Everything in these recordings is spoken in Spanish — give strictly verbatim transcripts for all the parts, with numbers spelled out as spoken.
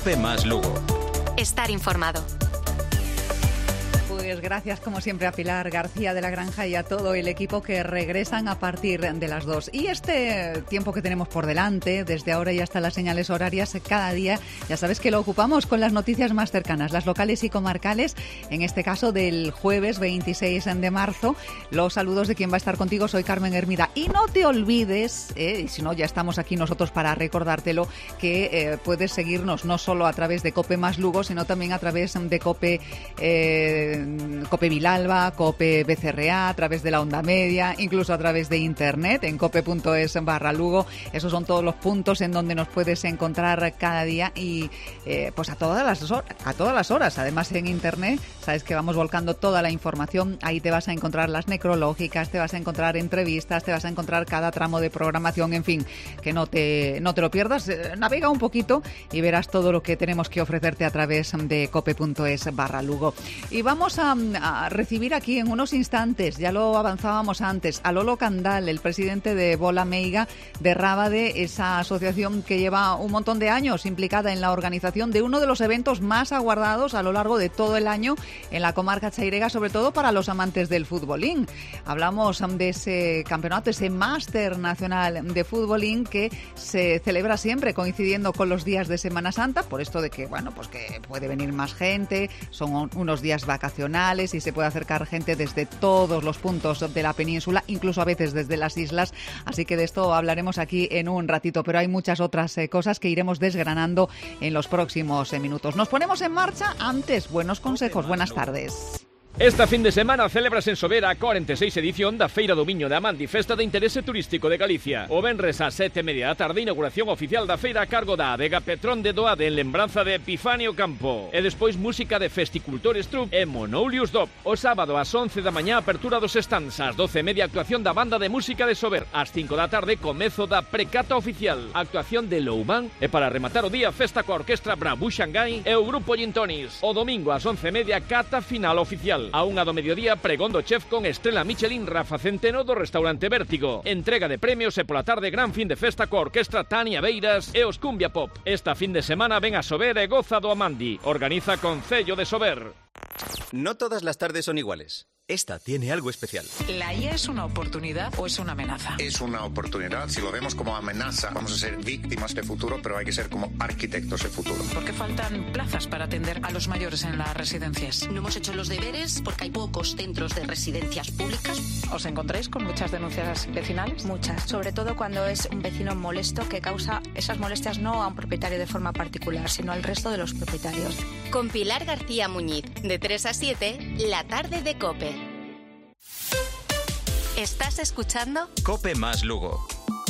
COPE más Lugo. Estar informado. Pues gracias como siempre a Pilar García de la Granja y a todo el equipo que regresan a partir de las dos. Y este tiempo que tenemos por delante, desde ahora y hasta las señales horarias, cada día ya sabes que lo ocupamos con las noticias más cercanas, las locales y comarcales, en este caso del jueves veintiséis de marzo. Los saludos de quien va a estar contigo, soy Carmen Hermida. Y no te olvides, eh, y si no ya estamos aquí nosotros para recordártelo, que eh, puedes seguirnos no solo a través de COPE más Lugo, sino también a través de COPE... Eh, COPE Vilalba, COPE B C R A, a través de la onda media, incluso a través de internet en cope.es barra Lugo. Esos son todos los puntos en donde nos puedes encontrar cada día y eh, pues a todas las horas, a todas las horas. Además en internet, sabes que vamos volcando toda la información. Ahí te vas a encontrar las necrológicas, te vas a encontrar entrevistas, te vas a encontrar cada tramo de programación, en fin, que no te, no te lo pierdas. Eh, navega un poquito y verás todo lo que tenemos que ofrecerte a través de cope.es barra Lugo. Y vamos a a recibir aquí en unos instantes, ya lo avanzábamos antes, a Lolo Candal, el presidente de Bola Meiga de Rábade, esa asociación que lleva un montón de años implicada en la organización de uno de los eventos más aguardados a lo largo de todo el año en la comarca chairega, sobre todo para los amantes del futbolín. Hablamos de ese campeonato, ese máster nacional de futbolín que se celebra siempre coincidiendo con los días de Semana Santa, por esto de que, bueno, pues que puede venir más gente, son unos días vacacionales y se puede acercar gente desde todos los puntos de la península, incluso a veces desde las islas, así que de esto hablaremos aquí en un ratito, pero hay muchas otras eh, cosas que iremos desgranando en los próximos eh, minutos. Nos ponemos en marcha, antes buenos consejos, buenas tardes. Esta fin de semana celebrase en Sobera a cuarenta e seis edición da Feira do Viño de Amandi, festa de interese turístico de Galicia. O venres a sete e media da tarde, inauguración oficial da feira a cargo da Adega Petrón de Doade en lembranza de Epifanio Campo. E despois música de Festicultores Troupe e Monoulius Dop. O sábado ás once da mañá apertura dos stands, ás doce e media actuación da Banda de Música de Sober. Ás cinco da tarde comezo da precata oficial, actuación de Loubán e para rematar o día festa coa orquestra Brabu Xangai e o grupo Gintonis. O domingo ás once e media cata final oficial. A unha do mediodía, pregón do chef con estrela Michelin Rafa Centeno do restaurante Vértigo. Entrega de premios e pola tarde gran fin de festa coa orquestra Tania Beiras e os Cumbia Pop. Esta fin de semana ven a Sober e goza do Amandi. Organiza Concello de Sober. No todas las tardes son iguales. Esta tiene algo especial. ¿La I A es una oportunidad o es una amenaza? Es una oportunidad. Si lo vemos como amenaza, vamos a ser víctimas de futuro, pero hay que ser como arquitectos de futuro. ¿Por qué faltan plazas para atender a los mayores en las residencias? No hemos hecho los deberes porque hay pocos centros de residencias públicas. ¿Os encontráis con muchas denuncias vecinales? Muchas, sobre todo cuando es un vecino molesto que causa esas molestias no a un propietario de forma particular, sino al resto de los propietarios. Con Pilar García Muñiz, de tres a siete, la tarde de COPE. ¿Estás escuchando? COPE más Lugo.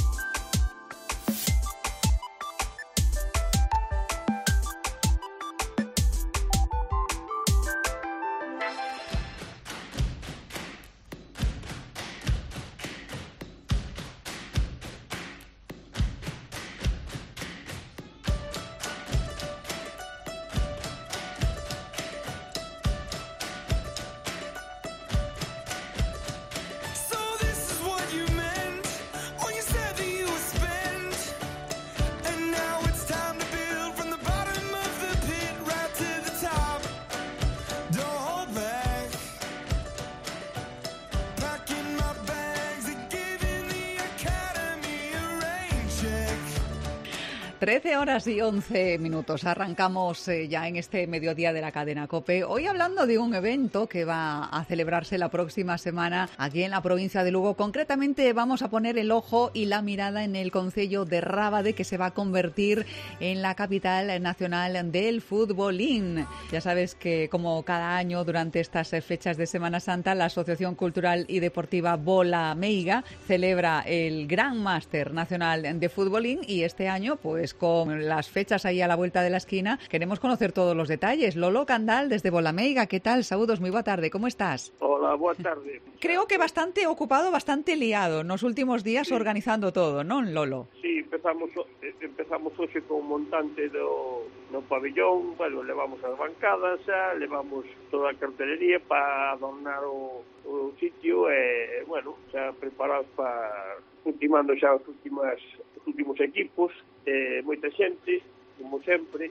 trece horas y once minutos. Arrancamos eh, ya en este mediodía de la cadena COPE. Hoy hablando de un evento que va a celebrarse la próxima semana aquí en la provincia de Lugo. Concretamente vamos a poner el ojo y la mirada en el concello de Rábade, que se va a convertir en la capital nacional del futbolín. Ya sabes que como cada año durante estas fechas de Semana Santa, la Asociación Cultural y Deportiva Bola Meiga celebra el Gran Máster Nacional de Futbolín y este año pues con las fechas ahí a la vuelta de la esquina, queremos conocer todos los detalles. Lolo Candal, desde Bola Meiga, ¿qué tal? Saúdos, muy boa tarde, ¿cómo estás? Hola, boa tarde. Creo que bastante ocupado, bastante liado, nos últimos días sí. Organizando todo, ¿non, Lolo? Sí, empezamos empezamos hoxe con un montante do, no pabellón, bueno, levamos as bancadas xa, levamos toda a cartelería para adornar o, o sitio e, bueno, xa preparados para ultimando xa os últimas os últimos equipos, eh, moita xente, como sempre,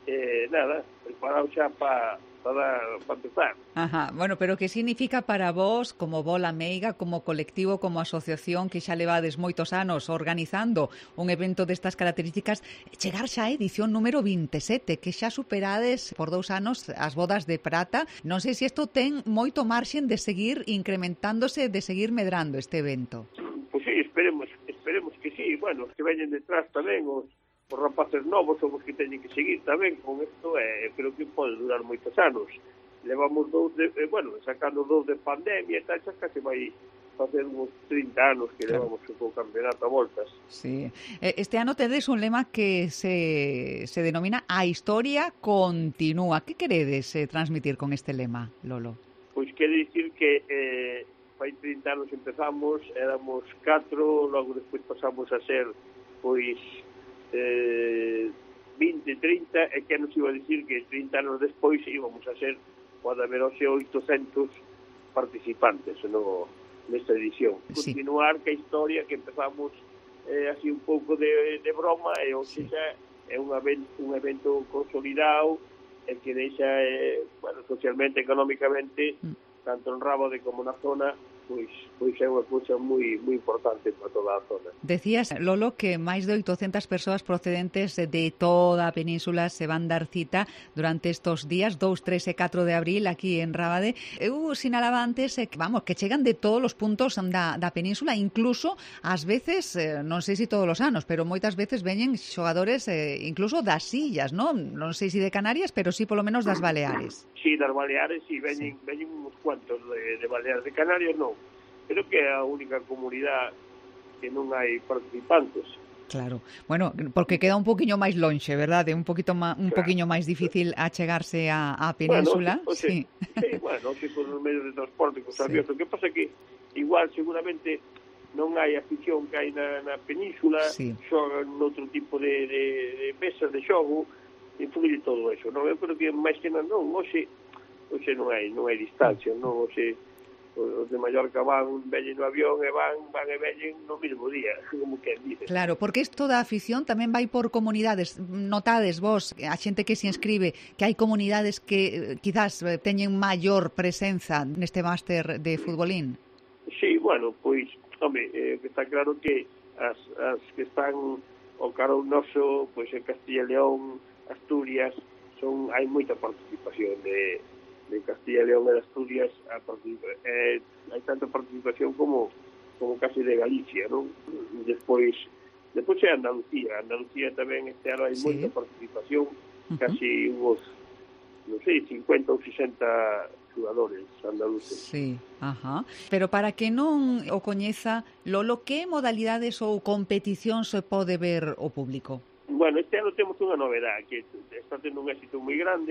eh, nada, preparado xa para para, para empezar. Ajá, bueno, pero que significa para vos, como Bola Meiga, como colectivo, como asociación que xa levades moitos anos organizando un evento destas características, chegar xa a edición número veintisiete, que xa superades por dous anos as bodas de prata? Non sei se isto ten moito marxen de seguir incrementándose, de seguir medrando este evento. Pois sí, esperemos, esperemos que sí. Bueno, os que veñen detrás tamén, os os rapaces novos son os que teñen que seguir tamén con isto, e eh, creo que pode durar moitos anos. Levamos dous de, eh, bueno, sacando dous de pandemia e tal, xa case vai facer uns trinta anos que claro. Levamos o campeonato a voltas. Sí. Este ano tedes un lema que se, se denomina A historia continúa. Que queredes eh, transmitir con este lema, Lolo? Pois quere dicir que eh, fai trinta anos empezamos, éramos catro, logo despois pasamos a ser, pois, Eh, vinte, trinta, e que nos iba a dicir que trinta anos despois íbamos a ser, pode haber hoxe oitocentos participantes no, nesta edición. Sí. Continuar que a historia que empezamos eh, así un pouco de, de broma, e hoxe sí. Xa é un evento, un evento consolidado e que deixa, eh, bueno, socialmente, económicamente, mm. tanto en Rábade como na zona, pois, pois é unha cousa moi moi importante para toda a zona. Decías, Lolo, que máis de oitocentas persoas procedentes de toda a península se van dar cita durante estos días, dous, tres e catro de abril, aquí en Rábade. Eu sinalaba antes, que, vamos, que chegan de todos os puntos da, da península, incluso, ás veces, eh, non sei se todos os anos, pero moitas veces veñen xogadores eh, incluso das illas, non? Non sei se de Canarias, pero sí polo menos das Baleares. Sí, das Baleares, sí, veñen, sí. veñen uns cuantos de, de Baleares. De Canarias non. Creo que é a única comunidade que non hai participantes. Claro. Bueno, porque queda un poquinho máis lonxe, verdade? Un poquito má, un claro. poquinho máis difícil achegarse a, a península. Bueno, o sea, sí. sí, bueno, se con os medios de transporte, con os sí. aviones. O que pasa que igual seguramente non hai afición que hai na, na península, sí. xogan noutro tipo de, de, de mesas de xogo, influye todo eso, non? Eu creo que máis que non, non, hoxe, hoxe non hai, non hai distancia, non, hoxe os de Mallorca van, veñen no avión e van, van e veñen no mesmo día, como que dice. Claro, porque isto da afición tamén vai por comunidades. Notades vos, a xente que se inscribe, que hai comunidades que quizás teñen maior presenza neste máster de futbolín? Sí, bueno, pois, home, eh, que está claro que as, as que están ao carón noso, pois en Castilla e León, Asturias, son hai moita participación de de Castilla e León e de Asturias, a eh, hai tanta participación como como casi de Galicia, non? Despois, despois é Andalucía. Andalucía tamén este ano hai sí. moita participación, uh-huh. casi uns, non sei, cincuenta ou sesenta jugadores andaluces. Sí, ajá. Pero para que non o coñeza, Lolo, que modalidades ou competición se pode ver o público? Bueno, este ano temos unha novedade que está tendo un éxito moi grande,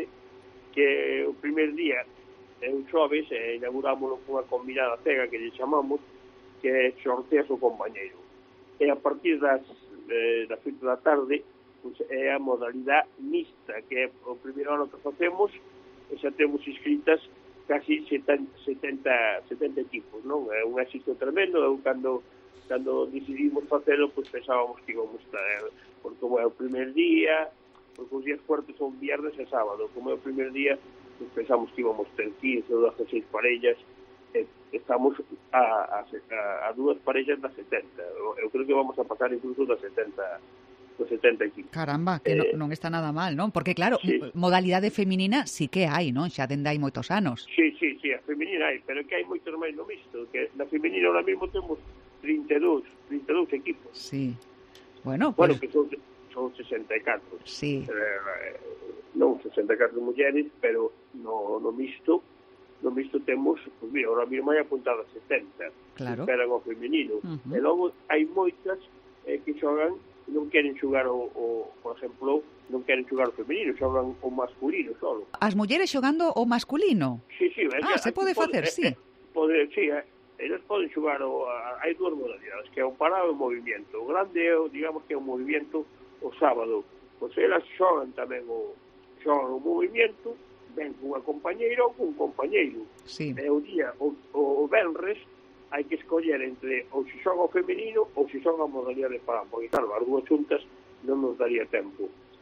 que o primer día é un xoves e inaugurámoslo con unha combinada cega que lle chamamos, que é sorteas o compañeiro. E a partir das eh, das oito da tarde pues, é a modalidade mixta, que é o primeiro ano que facemos, e xa temos inscritas casi setenta, setenta equipos, non? É un éxito tremendo. Eu cando cando decidimos facelo, pois pues, pensábamos que íbamos a estar, porque como é o primer día, porque os días fuertes son viernes e sábado. Como é o primer día, pues pensamos que íbamos ter quince ou dezasseis parellas, e estamos a, a, a, a dúas parellas das setenta. Eu creo que vamos a pasar incluso das setenta, dos setenta e cinco. Caramba, que eh, non, non está nada mal, non? Porque claro, sí. modalidade feminina sí que hai, non? Xa dende hai moitos anos. Sí, sí, sí, a feminina hai, pero que hai moitos máis no mixto, que na feminina ahora mesmo temos trinta e dous equipos. Sí. Bueno, bueno pues... que son son sesenta e catro. Sí. Eh, non sesenta e catro mulleres, pero no, no mixto, no mixto temos, pues mira, ahora mesmo hai apuntado a setenta. Claro. Esperan o feminino. Uh-huh. E logo hai moitas eh, que xogan, non queren xogar o, o, por exemplo, non queren xogar o feminino, xogan o masculino solo. As mulleres xogando o masculino? Sí, sí. Ah, se pode facer, pode, sí. Eh, pode, sí, eh. Eles poden xogar, o, a, hai dúas modalidades, que é o parado e o movimento. O grande é, digamos, que é o movimento o sábado. Pois elas xogan tamén o, xogan o movimento, ven cunha compañeira ou cun compañeiro. Sí. E o día, o, o venres, hai que escoller entre ou se xoga o feminino ou se xoga a modalidade de parado, porque claro, as dúas xuntas non nos daría tempo.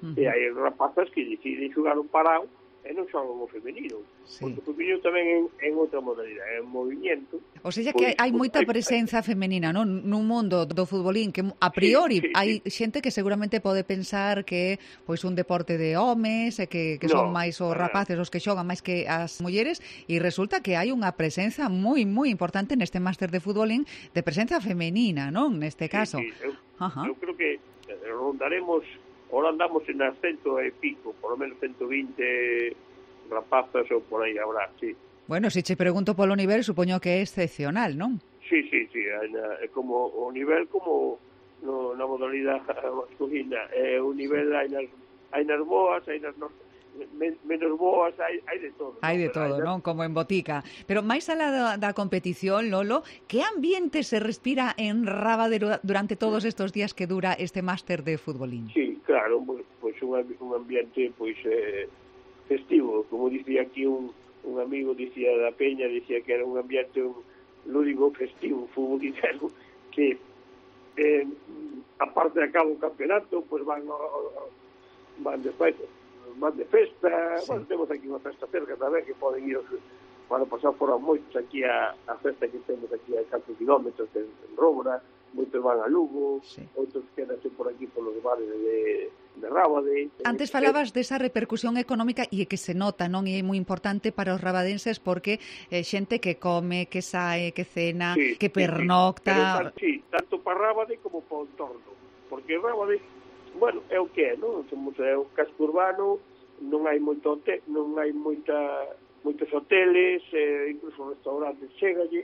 Uh-huh. E hai rapazas que deciden xogar un parado e non xogan o femenino. Sí. Porque o femenino tamén en, en outra modalidade, é un movimiento. O sea que hai moita presenza femenina, non? Nun mundo do futbolín que a priori sí, sí, hai sí. xente que seguramente pode pensar que pois un deporte de homes e que, que no, son máis os rapaces os que xogan máis que as mulleres, e resulta que hai unha presenza moi moi importante neste máster de futbolín de presenza femenina, non? Neste caso. Sí, sí. Eu, eu creo que rondaremos, ahora andamos en as cento e pico, por lo menos ciento veinte rapazas ou por aí habrá, sí. Bueno, se che pregunto polo nivel, supoño que é excepcional, non? Sí, sí, sí, é como o nivel como no, na modalidade masculina, é o nivel hai nas, hai nas boas, hai nas men, menos boas, hai, hai de todo. Hai de todo, non? Como en botica. Pero máis alá da, da competición, Lolo, que ambiente se respira en Rábade durante todos estes días que dura este máster de futbolín? Sí, claro, pois pues, un, un ambiente pois eh, festivo, como dicía aquí un un amigo, dicía da Peña, dicía que era un ambiente un lúdico festivo futbolístico, que eh, aparte de acabo o campeonato, pues van van despois van de festa, sí. Bueno, temos aquí unha festa cerca tamén que poden ir para pasar fora moitos aquí a, a festa que temos aquí a catro kilómetros en, en Róbora, moitos van a Lugo, sí. Outros quedanse por aquí por los bares de, de Rábade. Antes falabas desa repercusión económica e que se nota, non? E é moi importante para os rabadenses porque é eh, xente que come, que sae, que cena, sí, que pernocta... Sí, sí, tanto para Rábade como para o entorno, porque Rábade, bueno, é o que é, non? Somos é un casco urbano, non hai moito hotel, non hai moita moitos hoteles, eh, incluso restaurantes chegalle,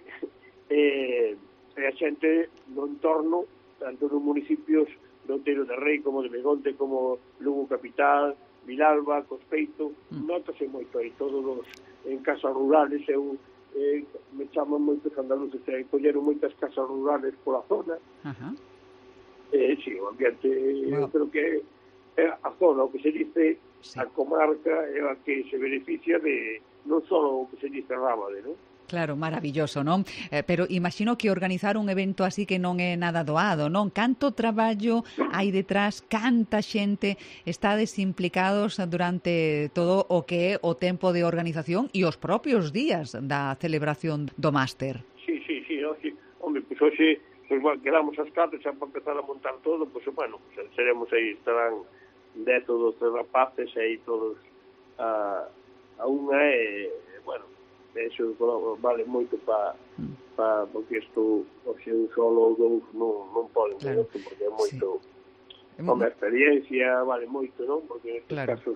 eh, e a xente no entorno, tanto nos municipios de Outeiro de Rei como de Begonte, como Lugo Capital, Vilalba, Cospeito, mm. notase moito aí, todos os en casas rurales, eu eh, me chaman moitos andaluces, e colleron moitas casas rurales pola zona. Uh-huh. Eh, sí, o ambiente, wow. Eu creo que é a zona, o que se dice, sí. A comarca é a que se beneficia de non só o que se dice Rábade, non? Claro, maravilloso, non? Eh, pero imagino que organizar un evento así que non é nada doado, non? Canto traballo hai detrás, canta xente estades implicados durante todo o que é o tempo de organización e os propios días da celebración do máster. Sí, sí, sí, no, sí. Hombre, pois pues, hoxe pues, bueno, quedamos as catro xa para empezar a montar todo, pois pues, bueno, pues, seremos aí, estarán dez ou doce rapaces aí todos a, a unha e, bueno, eso vale moito para pa, porque isto, se un solo ou dous non, non poden, claro. Isto, porque é moito, sí. Como a experiencia vale moito, non? Porque nestes claro. Casos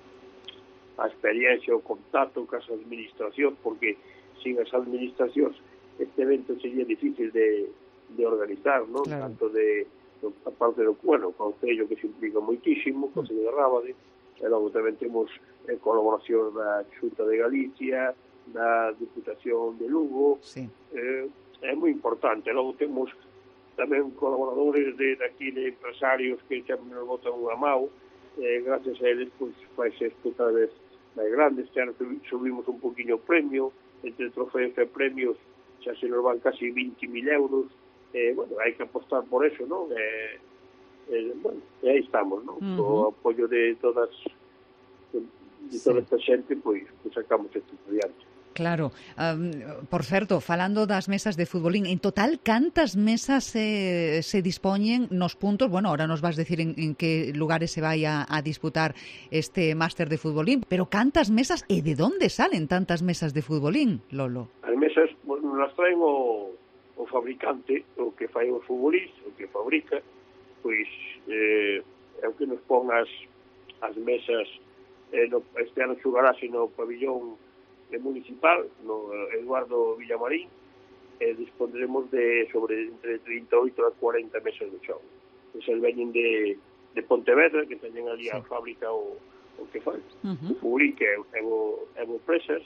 a experiencia, o contacto con as administracións, porque sin as administracións este evento sería difícil de, de organizar, non? Claro. Tanto de, de aparte do, bueno, o Concello que se implica moitísimo, o Concello de Rábade, e logo tamén temos eh, colaboración da Xunta de Galicia, da Diputación de Lugo, sí. eh, é moi importante. Logo temos tamén colaboradores de, de aquí de empresarios que xa nos botan unha mão, eh, gracias a eles pois fai isto cada vez máis grande. Este ano subimos un poquinho o premio, entre trofeos e premios xa se nos van casi veinte mil euros, eh, bueno, hai que apostar por eso, non? Eh, eh, bueno, e aí estamos, non? Uh-huh. O apoio de todas de, de toda esta xente, pois, pois sacamos isto adiante. Claro. Um, por certo, falando das mesas de futbolín, en total, cantas mesas se, se dispoñen nos puntos? Bueno, ahora nos vas decir en, en que lugares se vai a, a disputar este máster de futbolín, pero cantas mesas e de onde salen tantas mesas de futbolín, Lolo? As mesas, bueno, las traen o, o fabricante, o que fai o futbolista, o que fabrica, pois eh, é o que nos pon as, as mesas, eh, no, este ano xugarase no pabillón municipal, no Eduardo Villamarín, eh, dispondremos de sobre entre trinta e oito a cuarenta mesas de xogo. Esas veñen de, de Pontevedra, que teñen ali sí. A fábrica o, o que fai. Uh-huh. O Fugrí, que é o, é o Presas,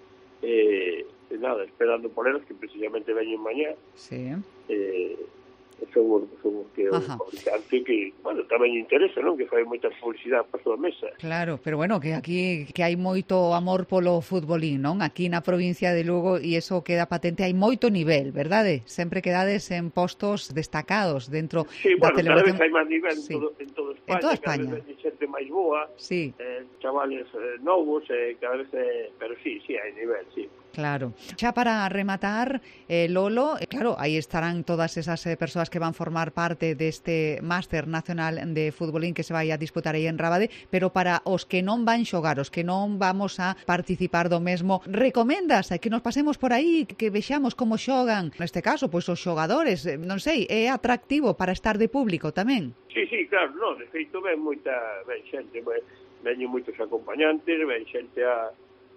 e, e nada, esperando por elas, que precisamente veñen mañá. Sí. Eh, son os, son os que o fabricante que, bueno, tamén interesa, non? Que fai moita publicidade para a súa mesa. Claro, pero bueno, que aquí que hai moito amor polo futbolín, non? Aquí na provincia de Lugo, e iso queda patente, hai moito nivel, verdade? Sempre quedades en postos destacados dentro sí, da bueno, celebración. cada vez hai máis nivel sí. en, todo, en toda España, en toda España. España. Cada vez hai xente máis boa, sí. eh, chavales eh, novos, eh, cada vez, eh, pero sí, sí, hai nivel, sí. Claro. Xa para rematar, eh, Lolo, eh, claro, aí estarán todas esas eh, persoas que van formar parte deste Máster Nacional de Futbolín que se vai a disputar aí en Rábade, pero para os que non van xogar, os que non vamos a participar do mesmo, recomendas que nos pasemos por aí, que vexamos como xogan, neste caso, pois os xogadores, non sei, é atractivo para estar de público tamén? Sí, sí, claro, non, de feito ven moita, ven xente, ven, veñen moitos acompañantes, ven xente a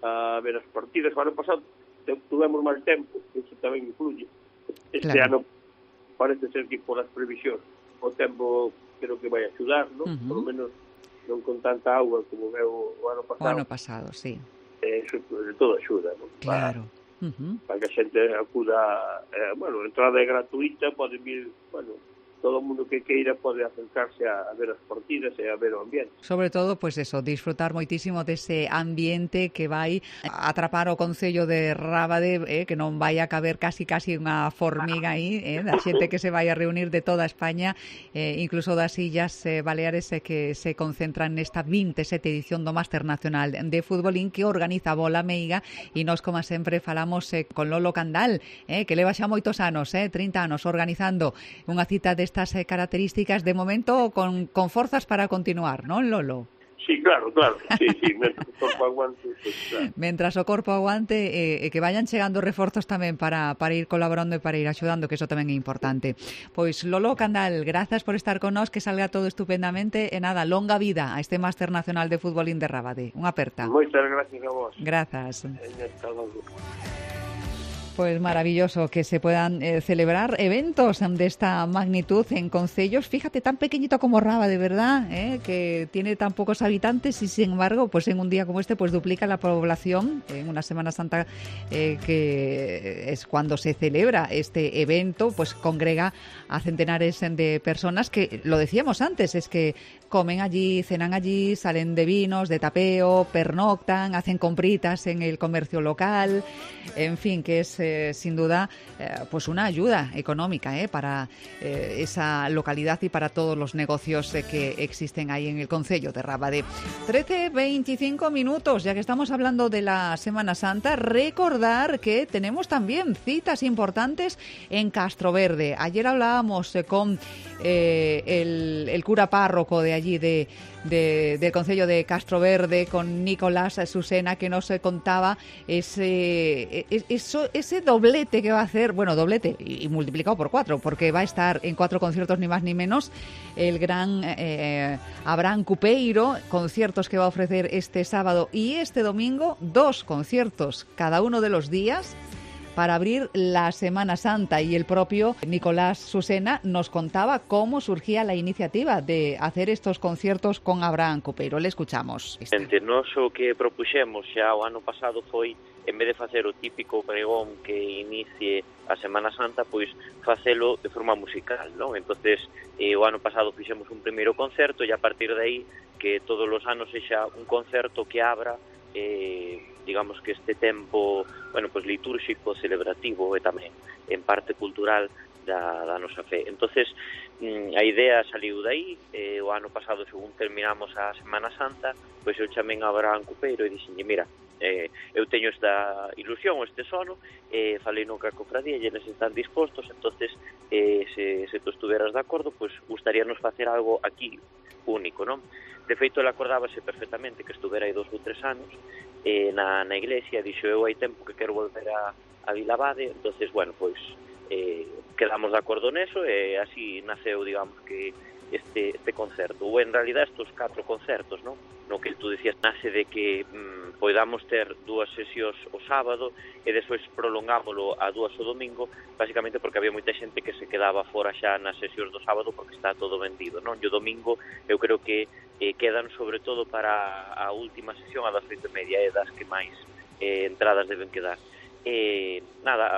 a ver as partidas. O ano pasado tuvemos mal tempo, iso tamén influye. Este claro. ano parece ser que por as previsións o tempo creo que vai axudar, non? Uh-huh. Por lo menos non con tanta agua como veo o ano pasado. O ano pasado, sí. Eh, eso de todo axuda, non? Claro. Para, uh-huh. para que a xente acuda, eh, bueno, a entrada é gratuita, pode vir, bueno, todo o mundo que queira pode acercarse a, a ver as partidas e a ver o ambiente. Sobre todo, pois pues eso, disfrutar moitísimo dese ambiente que vai atrapar o Concello de Rábade, eh, que non vai a caber casi casi unha formiga aí, eh, da xente que se vai a reunir de toda España, eh, incluso das Illas eh, Baleares eh, que se concentran nesta vinte e sete edición do Máster Nacional de Futbolín que organiza Bola Meiga, e nós, como sempre, falamos eh, con Lolo Candal, eh, que leva xa moitos anos, eh, trinta anos, organizando unha cita de estas características, de momento con, con forzas para continuar, ¿no, Lolo? Sí, claro, claro, sí, sí, mientras o corpo aguante, pues, claro. Mientras o corpo aguante, e eh, que vayan chegando reforzos tamén para, para ir colaborando e para ir axudando, que eso tamén é importante. Pois Lolo Candal, grazas por estar con nós, que salga todo estupendamente, e nada, longa vida a este Máster Nacional de Futbolín de Rábade. Unha aperta. Moitas gracias a vos. Grazas. Hasta logo. Pues maravilloso que se puedan eh, celebrar eventos de esta magnitud en concellos, fíjate, tan pequeñito como Rábade, ¿verdad? ¿Eh? Que tiene tan pocos habitantes y sin embargo, pues en un día como este, pues duplica la población en una Semana Santa eh, que es cuando se celebra este evento, pues congrega a centenares de personas que, lo decíamos antes, es que comen allí, cenan allí, salen de vinos, de tapeo, pernoctan, hacen compritas en el comercio local, en fin, que es eh, sin duda eh, pues una ayuda económica eh, para eh, esa localidad y para todos los negocios eh, que existen ahí en el concello de Rábade. trece veinticinco minutos, ya que estamos hablando de la Semana Santa, recordar que tenemos también citas importantes en Castroverde. Ayer hablábamos eh, con eh, el, el cura párroco de allí de, de, del concello de Castroverde, con Nicolás Susena, que nos contaba ese, eso, ese doblete que va a hacer, bueno, doblete y, y multiplicado por cuatro, porque va a estar en cuatro conciertos ni más ni menos el gran eh, Abraham Cupeiro, conciertos que va a ofrecer este sábado y este domingo, dos conciertos cada uno de los días para abrir la Semana Santa, y el propio Nicolás Susena nos contaba cómo surgía la iniciativa de hacer estos conciertos con Abraham Cupeiro. Le escuchamos. Entre nós o que propuxemos xa o ano pasado foi, en vez de facer o típico pregón que inicie a Semana Santa, pois facelo de forma musical, non? Entonces, eh, o ano pasado fixemos un primeiro concerto e a partir de aí que todos os anos sexa un concerto que abra eh, digamos que este tempo, bueno, pues litúrxico, celebrativo e tamén en parte cultural da, da nosa fe. Entonces, mm, a idea saliu daí, eh, o ano pasado, según terminamos a Semana Santa, pois eu chamén a Abraham Cupeiro e dixenlle, mira, eh, eu teño esta ilusión, este sono, eh, falei no ca cofradía e eles están dispostos, entonces, eh, se, se tú estuveras de acordo, pois gustaríanos facer algo aquí único, non? De feito, ele acordábase perfectamente que estuvera aí dos ou tres anos eh, na, na iglesia, dixo, eu hai tempo que quero volver a, a Vilabade, entonces, bueno, pois eh, quedamos de acordo neso e así naceu, digamos, que este, este concerto, ou en realidad estos catro concertos, non? No que tú decías, nace de que mm, podamos ter dúas sesións o sábado e despois prolongámoslo a dúas o domingo, basicamente porque había moita xente que se quedaba fora xa nas sesións do sábado porque está todo vendido, non? E o domingo eu creo que eh, quedan sobre todo para a última sesión, a das oito e media, e das que máis eh, entradas deben quedar. Eh, nada,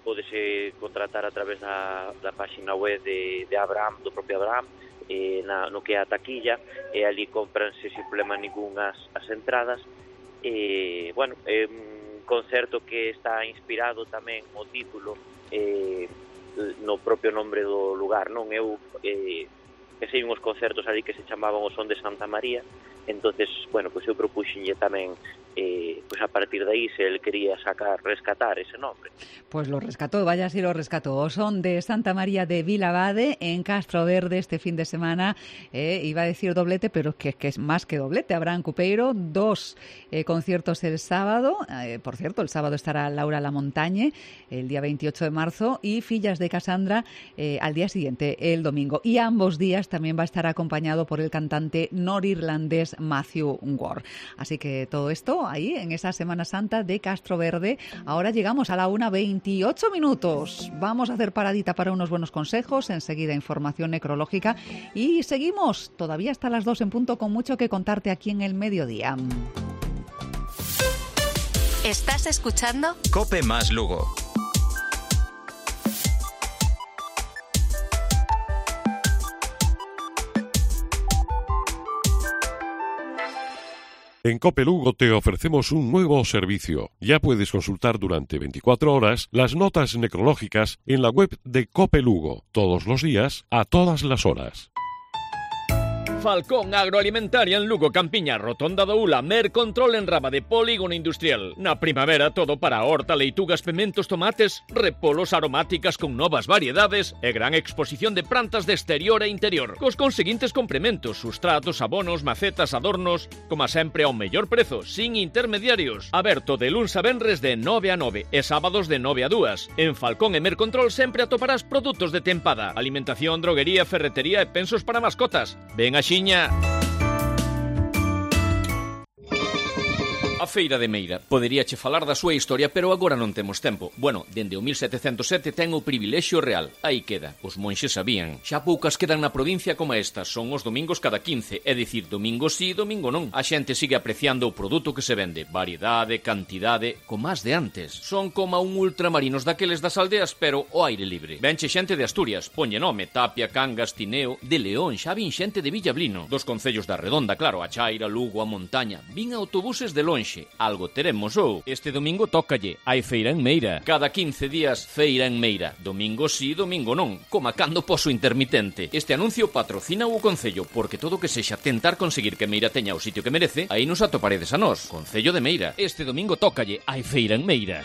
pódese contratar a través da, da páxina web de, de Abraham, do propio Abraham, eh, na, no que é a taquilla, e ali compranse sin problema ningún as, as entradas. E, bueno, é un concerto que está inspirado tamén o título eh, no propio nombre do lugar, non? Eu eh, que sei uns concertos ali que se chamaban o Son de Santa María, entonces, bueno, pois eu propuxenlle tamén eh, pues a partir de ahí se él quería sacar, rescatar ese nombre. Pues lo rescató, vaya si lo rescató. O Son de Santa María de Vilavade en Castro Verde este fin de semana. Eh, iba a decir doblete, pero es que, que es más que doblete. Abraham Cupeiro, dos eh, conciertos el sábado. Eh, por cierto, el sábado estará Laura Lamontañe, el día veintiocho de marzo, y Fillas de Casandra eh, al día siguiente, el domingo. Y ambos días también va a estar acompañado por el cantante norirlandés Matthew Ward. Así que todo esto ahí en esa Semana Santa de Castro Verde. Ahora llegamos a la una veintiocho minutos. Vamos a hacer paradita para unos buenos consejos, enseguida información necrológica y seguimos todavía hasta las dos en punto con mucho que contarte aquí en el mediodía. ¿Estás escuchando? Cope más Lugo. En Cope Lugo te ofrecemos un nuevo servicio. Ya puedes consultar durante veinticuatro horas las notas necrológicas en la web de Cope Lugo, todos los días, a todas las horas. Falcón Agroalimentaria en Lugo, Campiña, Rotonda do Ula, Mercontrol en Rábade, Polígono Industrial. Na primavera todo para horta, leitugas, pementos, tomates, repolos, aromáticas con novas variedades e gran exposición de plantas de exterior e interior. Cos conseguintes complementos, sustratos, abonos, macetas, adornos, como sempre ao mellor prezo, sin intermediarios. Aberto de luns a venres de nove a nove e sábados de nove a dúas. En Falcón e Mercontrol sempre atoparás produtos de tempada, alimentación, droguería, ferretería e pensos para mascotas. Ven a Xiña. A Feira de Meira. Poderíache falar da súa historia, pero agora non temos tempo. Bueno, dende o mil setecentos e sete ten o privilexio real. Aí queda. Os monxes sabían. Xa poucas quedan na provincia como estas. Son os domingos cada quince. É dicir, domingo sí, domingo non. A xente sigue apreciando o produto que se vende. Variedade, cantidade, como as de antes. Son como un ultramarinos daqueles das aldeas, pero ao aire libre. Venche xente de Asturias. Ponlle nome. Tapia, Cangas, Tineo. De León, xa vin xente de Villablino. Dos concellos da Redonda, claro. A Chaira, Lugo, a Montaña. Vin autobuses de lonxe. Algo teremos ou este domingo tócalle, hai feira en Meira. Cada quince días feira en Meira. Domingo sí, domingo non. Coma cando poso intermitente. Este anuncio patrocina o Concello, porque todo que sexa tentar conseguir que Meira teña o sitio que merece, aí nos atoparedes a nós. Concello de Meira. Este domingo tócalle, hai feira en Meira.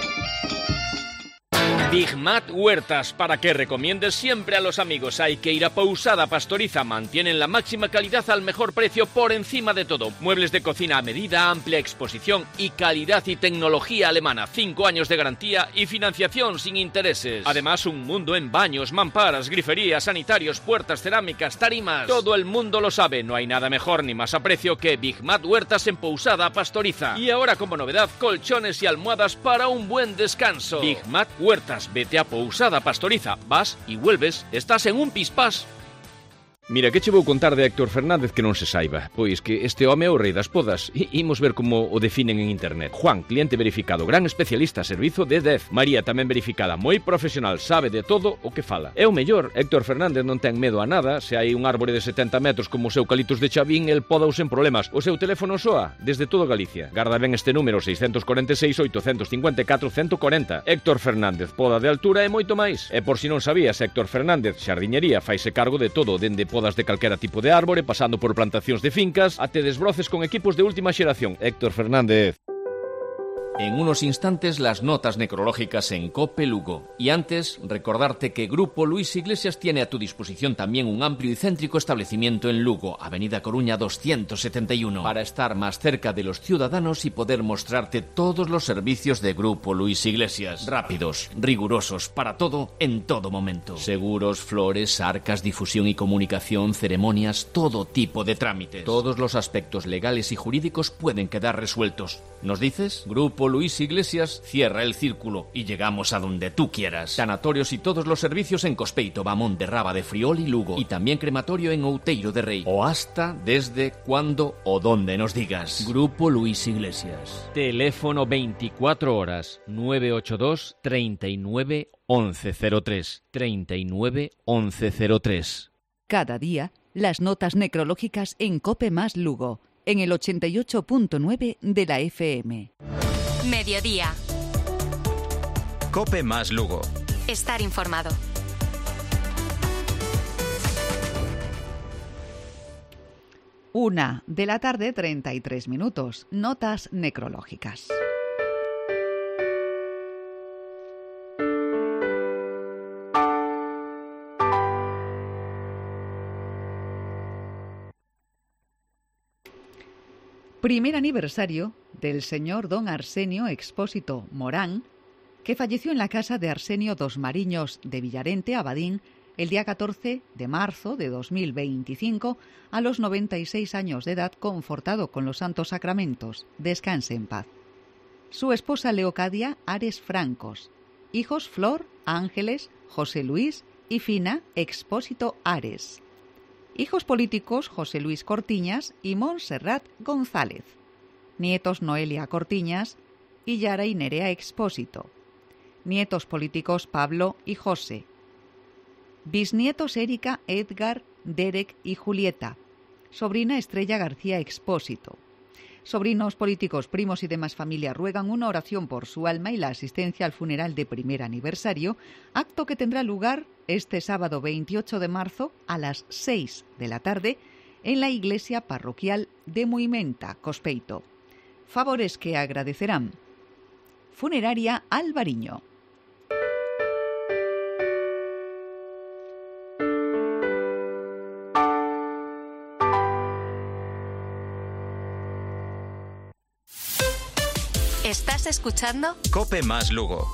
Big Mat Huertas, para que recomiendes siempre a los amigos. Hay que ir a Pousada Pastoriza, mantienen la máxima calidad al mejor precio por encima de todo. Muebles de cocina a medida, amplia exposición y calidad y tecnología alemana. Cinco años de garantía y financiación sin intereses. Además, un mundo en baños, mamparas, griferías, sanitarios, puertas, cerámicas, tarimas. Todo el mundo lo sabe, no hay nada mejor ni más a precio que Big Mat Huertas en Pousada Pastoriza. Y ahora como novedad, colchones y almohadas para un buen descanso. Big Mat Huertas. Vete a Pousada Pastoriza, vas y vuelves, estás en un pispás. Mira, que che vou contar de Héctor Fernández que non se saiba? Pois que este home é o rei das podas. I, imos ver como o definen en internet. Juan, cliente verificado, gran especialista, servizo de dez. María, tamén verificada, moi profesional, sabe de todo o que fala. É o mellor, Héctor Fernández non ten medo a nada. Se hai un árbore de setenta metros como os eucaliptos de Chavín, el poda sen problemas. O seu teléfono soa desde todo Galicia. Garda ben este número, seis cuatro seis, oito cinco catro, uno cero cuatro. Héctor Fernández, poda de altura e moito máis. E por si non sabías, Héctor Fernández, xardiñería, faise cargo de todo, dende podas de calquera tipo de árbore, pasando por plantacións de fincas, até desbroces con equipos de última xeración. Héctor Fernández. En unos instantes las notas necrológicas en Cope Lugo. Y antes, recordarte que Grupo Luis Iglesias tiene a tu disposición también un amplio y céntrico establecimiento en Lugo, Avenida Coruña doscientos setenta y uno, para estar más cerca de los ciudadanos y poder mostrarte todos los servicios de Grupo Luis Iglesias. Rápidos, rigurosos, para todo, en todo momento. Seguros, flores, arcas, difusión y comunicación, ceremonias, todo tipo de trámites. Todos los aspectos legales y jurídicos pueden quedar resueltos. ¿Nos dices? Grupo Grupo Luis Iglesias cierra el círculo y llegamos a donde tú quieras. Sanatorios y todos los servicios en Cospeito, Bamón de Raba, de Friol y Lugo. Y también crematorio en Outeiro de Rei. O hasta, desde, cuando o donde nos digas. Grupo Luis Iglesias. Teléfono veinticuatro horas, nueve ocho dos, treinta y nueve, once cero tres. treinta y nueve, once cero tres. Cada día, las notas necrológicas en COPE más Lugo, en el ochenta y ocho punto nueve de la F M. Mediodía. COPE más Lugo. Estar informado. Una de la tarde, treinta y tres minutos. Notas necrológicas. Primer aniversario del señor don Arsenio Expósito Morán, que falleció en la casa de Arsenio dos Mariños de Villarente, Abadín, el día catorce de marzo de dos mil veinticinco, a los noventa y seis años de edad, confortado con los santos sacramentos. Descanse en paz. Su esposa Leocadia Ares Francos. Hijos Flor, Ángeles, José Luis y Fina Expósito Ares. Hijos políticos José Luis Cortiñas y Montserrat González. Nietos Noelia Cortiñas y Yara y Nerea Expósito. Nietos políticos Pablo y José. Bisnietos Erika, Edgar, Derek y Julieta. Sobrina Estrella García Expósito. Sobrinos políticos, primos y demás familia ruegan una oración por su alma y la asistencia al funeral de primer aniversario, acto que tendrá lugar este sábado veintiocho de marzo a las seis de la tarde en la iglesia parroquial de Muimenta, Cospeito. Favores que agradecerán. Funeraria Alvariño. ¿Estás escuchando? COPE más Lugo.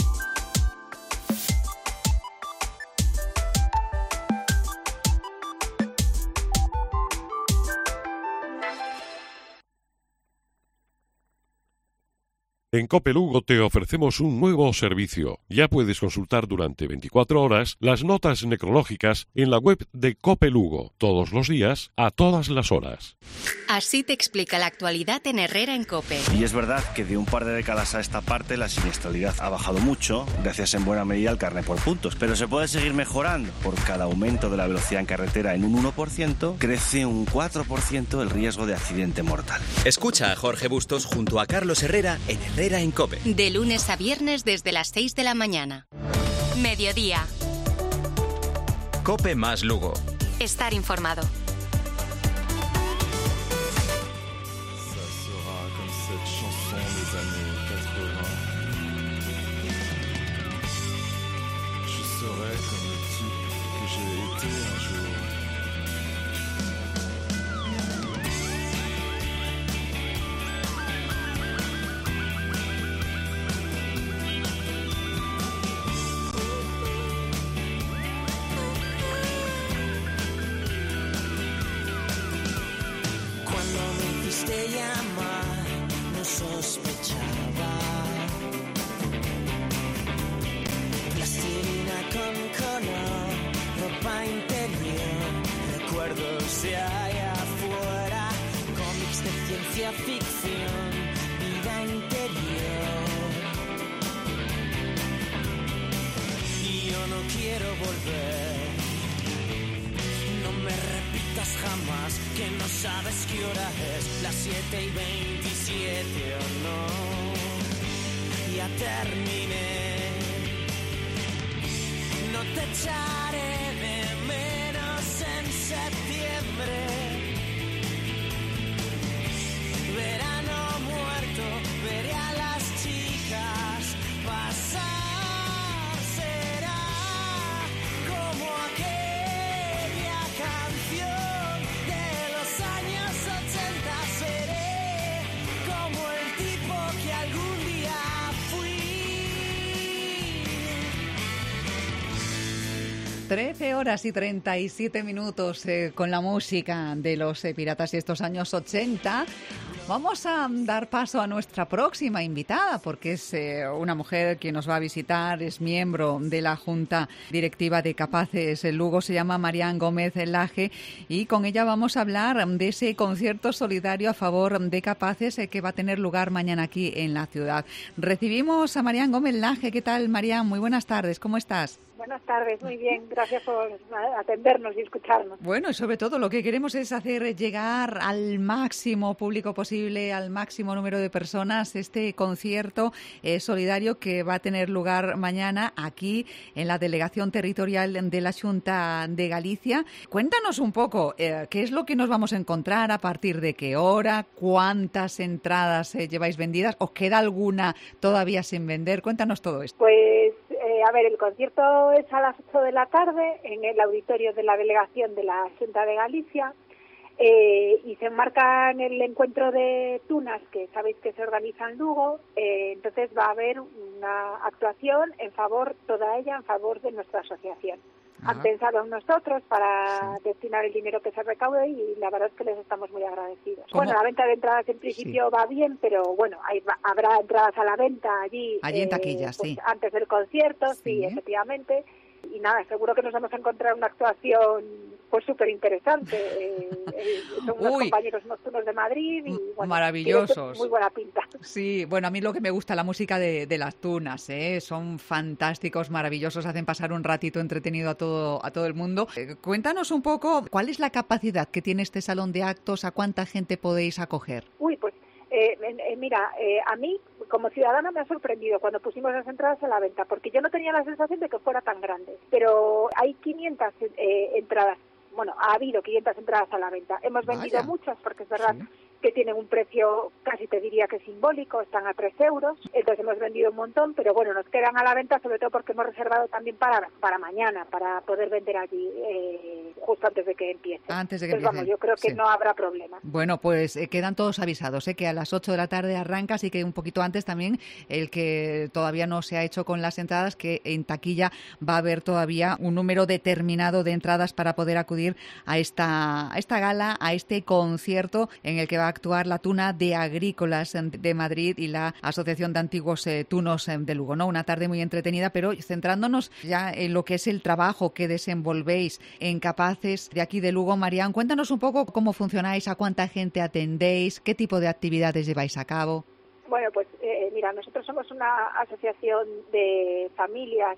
En COPE Lugo te ofrecemos un nuevo servicio. Ya puedes consultar durante veinticuatro horas las notas necrológicas en la web de COPE Lugo, todos los días, a todas las horas. Así te explica la actualidad en Herrera en COPE. Y es verdad que de un par de décadas a esta parte la siniestralidad ha bajado mucho, gracias en buena medida al carné por puntos. Pero se puede seguir mejorando. Por cada aumento de la velocidad en carretera en un uno por ciento, crece un cuatro por ciento el riesgo de accidente mortal. Escucha a Jorge Bustos junto a Carlos Herrera en Herrera en COPE. De lunes a viernes desde las seis de la mañana. Mediodía. COPE más Lugo. Estar informado. trece horas y treinta y siete minutos eh, con la música de los eh, Piratas y estos años ochenta. Vamos a dar paso a nuestra próxima invitada, porque es eh, una mujer que nos va a visitar, es miembro de la Junta Directiva de Capaces Lugo, se llama Marián Gómez Laje, y con ella vamos a hablar de ese concierto solidario a favor de Capaces eh, que va a tener lugar mañana aquí en la ciudad. Recibimos a Marián Gómez Laje. ¿Qué tal, Marián? Muy buenas tardes, ¿cómo estás? Buenas tardes, muy bien, gracias por atendernos y escucharnos. Bueno, y sobre todo lo que queremos es hacer llegar al máximo público posible, al máximo número de personas, este concierto eh, solidario que va a tener lugar mañana aquí en la Delegación Territorial de la Xunta de Galicia. Cuéntanos un poco, eh, ¿qué es lo que nos vamos a encontrar? ¿A partir de qué hora? ¿Cuántas entradas eh, lleváis vendidas? ¿O queda alguna todavía sin vender? Cuéntanos todo esto. Pues, eh, a ver, el concierto es a las ocho de la tarde en el auditorio de la Delegación de la Xunta de Galicia eh, y se enmarca en el encuentro de tunas que sabéis que se organiza en Lugo. Eh, entonces va a haber una actuación en favor, toda ella en favor de nuestra asociación. Ajá. Han pensado en nosotros para sí. destinar el dinero que se recaude y la verdad es que les estamos muy agradecidos. ¿Cómo? Bueno, la venta de entradas en principio sí. va bien, pero bueno, hay, habrá entradas a la venta allí. Allí en eh, taquillas, pues, sí. Antes del concierto, sí, sí, efectivamente. Y nada, seguro que nos vamos a encontrar una actuación pues súper interesante. Eh, eh, son unos Uy. compañeros nocturnos de Madrid y bueno, maravillosos. Muy buena pinta. Sí, bueno, a mí lo que me gusta la música de, de las tunas, ¿eh? Son fantásticos, maravillosos, hacen pasar un ratito entretenido a todo a todo el mundo. Eh, cuéntanos un poco, ¿cuál es la capacidad que tiene este salón de actos? ¿A cuánta gente podéis acoger? Uy, pues Eh, eh, mira, eh, a mí como ciudadana me ha sorprendido cuando pusimos las entradas a la venta, porque yo no tenía la sensación de que fuera tan grande, pero hay quinientas eh, entradas, bueno, ha habido quinientas entradas a la venta. Hemos vendido Vaya. muchas porque es verdad sí. que tienen un precio casi te diría que simbólico, están a tres euros, entonces hemos vendido un montón, pero bueno, nos quedan a la venta sobre todo porque hemos reservado también para para mañana, para poder vender allí eh, justo antes de que empiece. Antes de que entonces, empiece. Vamos, yo creo que sí. no habrá problema. Bueno, pues eh, quedan todos avisados, ¿eh? Que a las ocho de la tarde arranca, así que un poquito antes también el que todavía no se ha hecho con las entradas, que en taquilla va a haber todavía un número determinado de entradas para poder acudir a esta, a esta gala, a este concierto en el que va a actuar la Tuna de Agrícolas de Madrid y la Asociación de Antiguos eh, Tunos eh, de Lugo, ¿no? Una tarde muy entretenida, pero centrándonos ya en lo que es el trabajo que desenvolvéis en Capaces de aquí de Lugo. Marián, cuéntanos un poco cómo funcionáis, a cuánta gente atendéis, qué tipo de actividades lleváis a cabo. Bueno, pues eh, mira, nosotros somos una asociación de familias,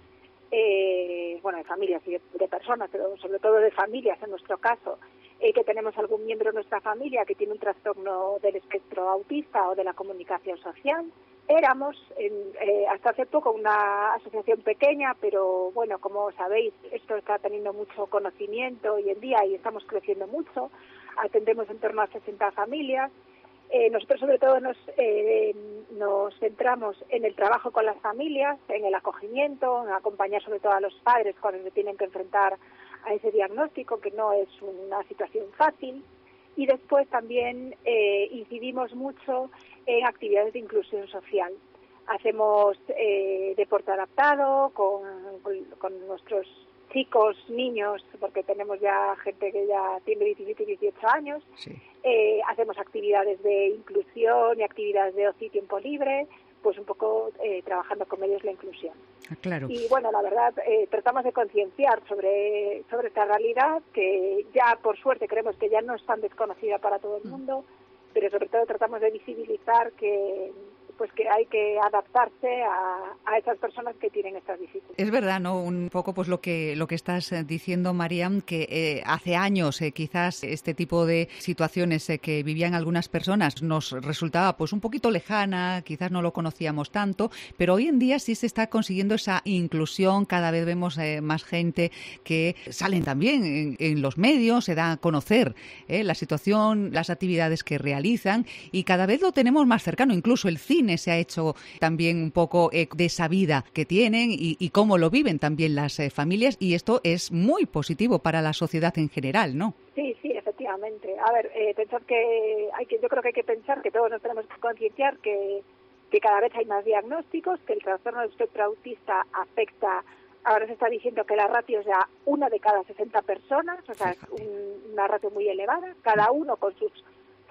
eh, bueno, de familias y de, de personas, pero sobre todo de familias en nuestro caso, eh, que tenemos algún miembro de nuestra familia que tiene un trastorno del espectro autista o de la comunicación social. Éramos en, eh, hasta hace poco una asociación pequeña, pero bueno, como sabéis, esto está teniendo mucho conocimiento hoy en día y estamos creciendo mucho. Atendemos en torno a sesenta familias. Eh, nosotros sobre todo nos, eh, nos centramos en el trabajo con las familias, en el acogimiento, en acompañar sobre todo a los padres cuando se tienen que enfrentar a ese diagnóstico, que no es una situación fácil. Y después también eh, incidimos mucho en actividades de inclusión social. Hacemos eh, deporte adaptado con, con, con nuestros chicos, niños, porque tenemos ya gente que ya tiene diecisiete y dieciocho años. Sí. Eh, hacemos actividades de inclusión y actividades de ocio y tiempo libre, pues un poco eh, trabajando con medios de la inclusión. Ah, claro. Y bueno, la verdad, eh, tratamos de concienciar sobre, sobre esta realidad, que ya por suerte creemos que ya no es tan desconocida para todo el mundo, pero sobre todo tratamos de visibilizar que pues que hay que adaptarse a, a esas personas que tienen estas dificultades. Es verdad, ¿no? Un poco pues lo que lo que estás diciendo, Marián, que eh, hace años eh, quizás este tipo de situaciones eh, que vivían algunas personas nos resultaba pues un poquito lejana, quizás no lo conocíamos tanto, pero hoy en día sí se está consiguiendo esa inclusión, cada vez vemos eh, más gente que salen también en, en los medios, se da a conocer eh, la situación, las actividades que realizan y cada vez lo tenemos más cercano, incluso el cine se ha hecho también un poco eh, de esa vida que tienen y, y cómo lo viven también las eh, familias, y esto es muy positivo para la sociedad en general, ¿no? Sí, sí, efectivamente. A ver, eh, pensar que hay que, yo creo que hay que pensar que todos nos tenemos que concienciar que, que cada vez hay más diagnósticos, que el trastorno del espectro autista afecta, ahora se está diciendo que la ratio es ya una de cada sesenta personas, o sea, es un, una ratio muy elevada, cada uno con sus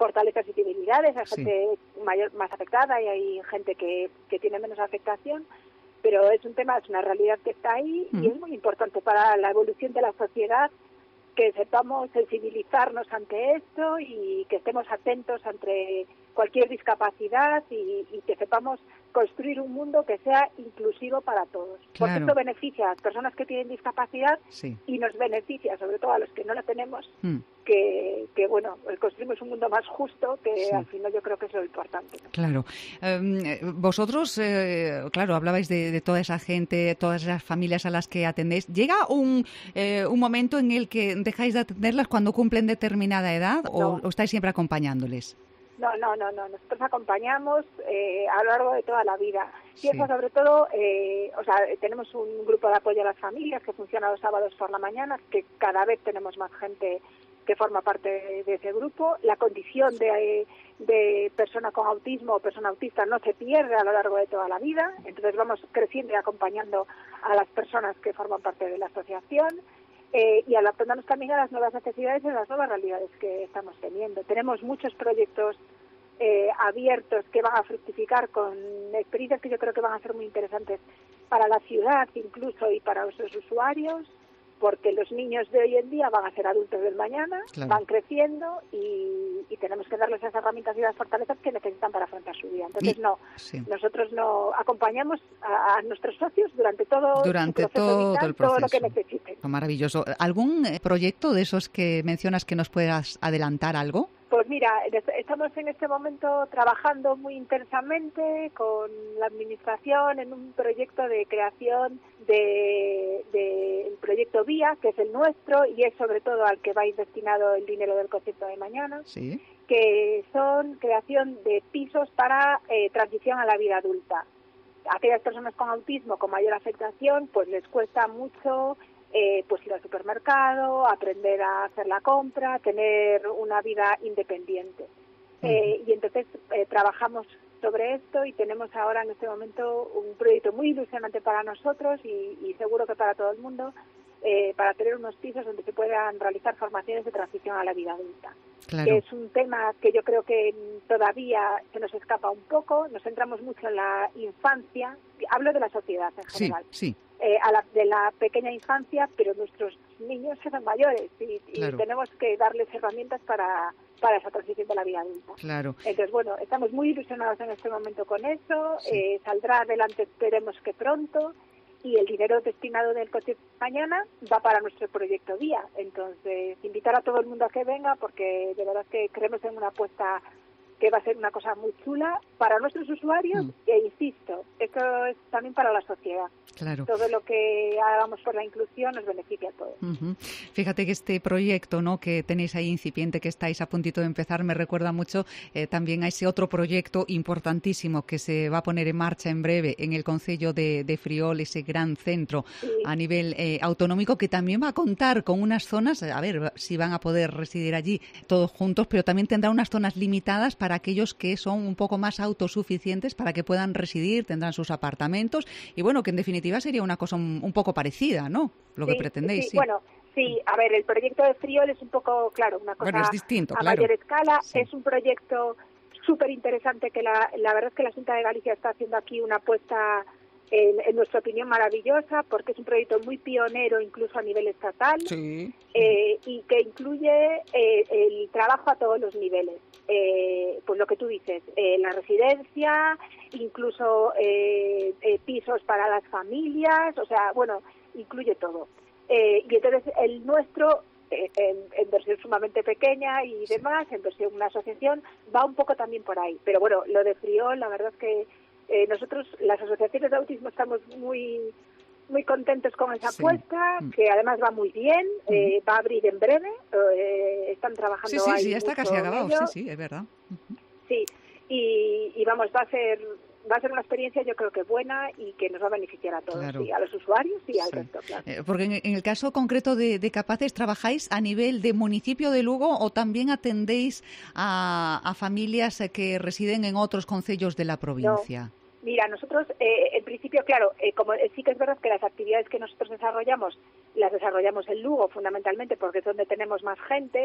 fortalezas y debilidades, hay Sí. gente mayor, más afectada y hay gente que, que tiene menos afectación, pero es un tema, es una realidad que está ahí y es muy importante para la evolución de la sociedad que sepamos sensibilizarnos ante esto y que estemos atentos ante cualquier discapacidad y, y que sepamos construir un mundo que sea inclusivo para todos. Porque Claro. esto beneficia a las personas que tienen discapacidad Sí. y nos beneficia sobre todo a los que no la tenemos, Mm. que, que bueno, construimos un mundo más justo, que Sí. al final yo creo que es lo importante, ¿no? Claro. Eh, vosotros, eh, claro, hablabais de, de toda esa gente, todas esas familias a las que atendéis. ¿Llega un, eh, un momento en el que dejáis de atenderlas cuando cumplen determinada edad o, o estáis siempre acompañándoles? No, no, no, no. Nosotros acompañamos eh, a lo largo de toda la vida. Y Sí. eso sobre todo, eh, o sea, tenemos un grupo de apoyo a las familias que funciona los sábados por la mañana, que cada vez tenemos más gente que forma parte de, de ese grupo. La condición de, de persona con autismo o persona autista no se pierde a lo largo de toda la vida. Entonces vamos creciendo y acompañando a las personas que forman parte de la asociación. Eh, y adaptándonos también a las nuevas necesidades y a las nuevas realidades que estamos teniendo. Tenemos muchos proyectos eh, abiertos que van a fructificar con experiencias que yo creo que van a ser muy interesantes para la ciudad incluso y para nuestros usuarios, porque los niños de hoy en día van a ser adultos del mañana, Claro. van creciendo y, y tenemos que darles esas herramientas y las fortalezas que necesitan para afrontar su vida. Entonces, Y- no, sí. nosotros no acompañamos a, a nuestros socios durante todo Durante su proceso todo vital, el todo lo que proceso. necesiten. Maravilloso. ¿Algún eh, proyecto de esos que mencionas que nos puedas adelantar algo? Pues mira, des- estamos en este momento trabajando muy intensamente con la Administración en un proyecto de creación de, de el proyecto Vía, que es el nuestro y es sobre todo al que va a ir destinado el dinero del concierto de mañana, Sí. que son creación de pisos para eh, transición a la vida adulta. A aquellas personas con autismo con mayor afectación, pues les cuesta mucho eh, pues ir al supermercado, aprender a hacer la compra, tener una vida independiente. Eh, y entonces eh, trabajamos sobre esto y tenemos ahora en este momento un proyecto muy ilusionante para nosotros y, y seguro que para todo el mundo, eh, para tener unos pisos donde se puedan realizar formaciones de transición a la vida adulta. Claro. Que es un tema que yo creo que todavía se nos escapa un poco, nos centramos mucho en la infancia, hablo de la sociedad en Sí, general, sí. eh, a la, de la pequeña infancia, pero nuestros niños se son mayores y, y Claro. tenemos que darles herramientas para, para esa transición de la vida adulta. Claro. Entonces, bueno, estamos muy ilusionados en este momento con eso, Sí. eh, saldrá adelante, esperemos que pronto, y el dinero destinado del coche mañana va para nuestro proyecto Vía. Entonces, invitar a todo el mundo a que venga, porque de verdad que creemos en una apuesta que va a ser una cosa muy chula para nuestros usuarios, Mm. e insisto, esto es también para la sociedad. Claro. Todo lo que hagamos por la inclusión nos beneficia a todos. Ujú. Fíjate que este proyecto, ¿no?, que tenéis ahí incipiente, que estáis a puntito de empezar, me recuerda mucho eh, también a ese otro proyecto importantísimo que se va a poner en marcha en breve en el concello de, de Friol, ese gran centro Sí. a nivel eh, autonómico, que también va a contar con unas zonas, a ver si van a poder residir allí todos juntos, pero también tendrá unas zonas limitadas para aquellos que son un poco más autosuficientes, para que puedan residir, tendrán sus apartamentos y bueno, que en definitiva sería una cosa un, un poco parecida, ¿no?, lo que Sí, pretendéis. sí, Sí. Bueno, sí, a ver, el proyecto de Friol es un poco, claro, una cosa Bueno, es distinto, a claro. mayor escala. Sí. Es un proyecto súper interesante que la, la verdad es que la Junta de Galicia está haciendo aquí una apuesta, en, en nuestra opinión, maravillosa, porque es un proyecto muy pionero incluso a nivel estatal. Sí. eh, y que incluye eh, el trabajo a todos los niveles. Eh, pues lo que tú dices, eh, la residencia, incluso eh, eh, pisos para las familias, o sea, bueno, incluye todo. Eh, y entonces el nuestro, eh, en, en versión sumamente pequeña y demás, en versión una asociación, va un poco también por ahí. Pero bueno, lo de Friol, la verdad es que eh, nosotros, las asociaciones de autismo, estamos muy muy contentos con esa Sí. apuesta, Mm. que además va muy bien, eh, va a abrir en breve, eh, están trabajando Sí, sí, ahí sí, ya está mucho casi en acabado, ello. sí, sí, es verdad. Sí, y, y vamos, va a ser va a ser una experiencia yo creo que buena y que nos va a beneficiar a todos, Claro. sí, a los usuarios y al Sí. resto, claro. Eh, porque en, en el caso concreto de, de Capaces, ¿trabajáis a nivel de municipio de Lugo o también atendéis a, a familias eh, que residen en otros concellos de la provincia? Mira, nosotros, eh, en principio, claro, eh, como eh, sí que es verdad que las actividades que nosotros desarrollamos, las desarrollamos en Lugo fundamentalmente porque es donde tenemos más gente,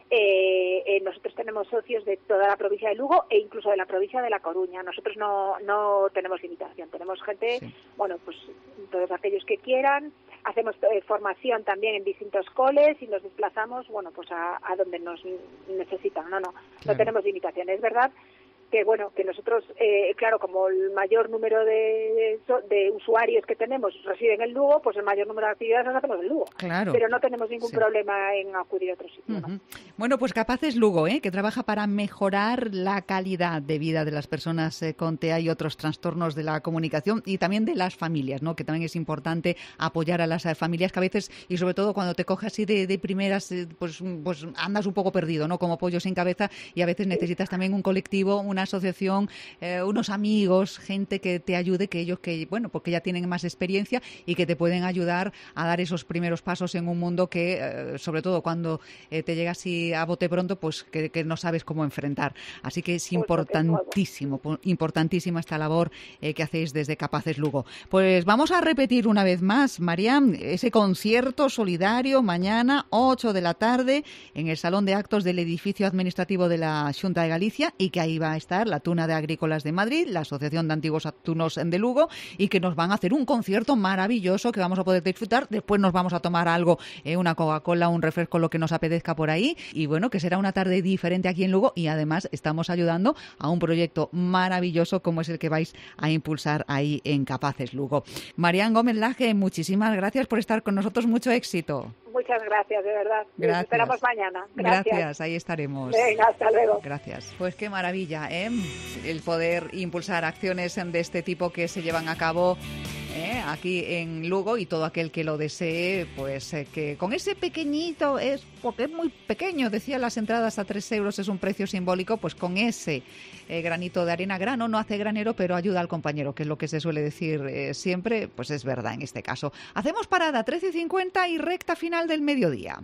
Eh, eh, nosotros tenemos socios de toda la provincia de Lugo e incluso de la provincia de La Coruña. Nosotros no, no tenemos limitación, tenemos gente, sí. bueno, pues todos aquellos que quieran. Hacemos eh, formación también en distintos coles y nos desplazamos, bueno, pues a, a donde nos necesitan. No, no, claro. no tenemos limitación. Es verdad que, bueno, que nosotros, eh, claro, como el mayor número de, de usuarios que tenemos residen en Lugo, pues el mayor número de actividades las hacemos en Lugo. Claro. Pero no tenemos ningún sí. problema en acudir a otro sitio. Uh-huh. ¿no? Bueno, pues Capaces Lugo, ¿eh? que trabaja para mejorar la calidad de vida de las personas eh, con T E A y otros trastornos de la comunicación y también de las familias, ¿no? Que también es importante apoyar a las eh, familias que a veces, y sobre todo cuando te coges así de, de primeras, eh, pues, pues andas un poco perdido, ¿no? Como pollo sin cabeza, y a veces necesitas también un colectivo, una asociación, eh, unos amigos, gente que te ayude, que ellos que, bueno, porque ya tienen más experiencia y que te pueden ayudar a dar esos primeros pasos en un mundo que, eh, sobre todo cuando eh, te llega así a bote pronto, pues que, que no sabes cómo enfrentar. Así que es importantísimo, importantísima esta labor eh, que hacéis desde Capaces Lugo. Pues vamos a repetir una vez más, Mariam, ese concierto solidario mañana, ocho de la tarde, en el Salón de Actos del edificio administrativo de la Xunta de Galicia, y que ahí va a estar la Tuna de Agrícolas de Madrid, la Asociación de Antiguos Atunos de Lugo, y que nos van a hacer un concierto maravilloso que vamos a poder disfrutar. Después nos vamos a tomar algo, eh, una Coca-Cola, un refresco, lo que nos apetezca por ahí, y bueno, que será una tarde diferente aquí en Lugo, y además estamos ayudando a un proyecto maravilloso como es el que vais a impulsar ahí en Capaces Lugo. Marian Gómez Laje, muchísimas gracias por estar con nosotros, mucho éxito. Muchas gracias, de verdad. Gracias. Nos esperamos mañana. Gracias. Gracias, ahí estaremos. Venga, hasta luego. Gracias. Pues qué maravilla, ¿eh? El poder impulsar acciones de este tipo que se llevan a cabo ¿eh? aquí en Lugo, y todo aquel que lo desee, pues eh, que con ese pequeñito, es porque es muy pequeño, decía, las entradas a tres euros es un precio simbólico, pues con ese eh, granito de arena, grano no hace granero, pero ayuda al compañero, que es lo que se suele decir eh, siempre, pues es verdad en este caso. Hacemos parada, trece y cincuenta y recta final del mediodía.